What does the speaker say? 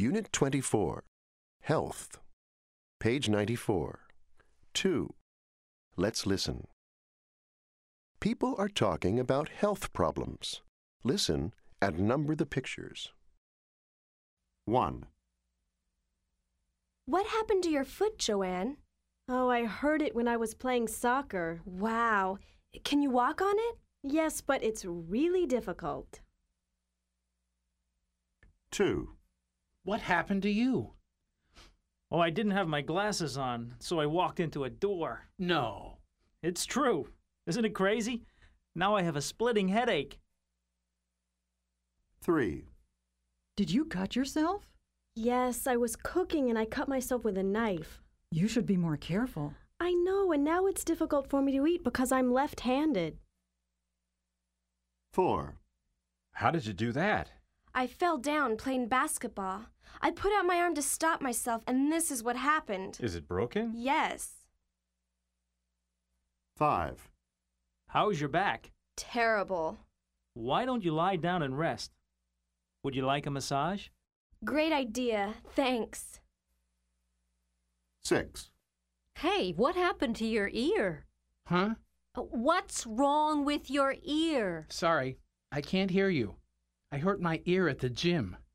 Unit 24, Health. Page 94. 2. Let's listen. People are talking about health problems. Listen and number the pictures. 1. What happened to your foot, Joanne? Oh, I hurt it when I was playing soccer. Wow. Can you walk on it? Yes, but it's really difficult. 2. What happened to you? Oh, I didn't have my glasses on, so I walked into a door. No. It's true. Isn't it crazy? Now I have a splitting headache. 3. Did you cut yourself? Yes, I was cooking and I cut myself with a knife. You should be more careful. I know, and now it's difficult for me to eat because I'm left-handed. 4. How did you do that? I fell down playing basketball. I put out my arm to stop myself, and this is what happened. Is it broken? Yes. 5. How's your back? Terrible. Why don't you lie down and rest? Would you like a massage? Great idea. Thanks. 6. Hey, what happened to your ear? Huh? What's wrong with your ear? Sorry, I can't hear you. I hurt my ear at the gym.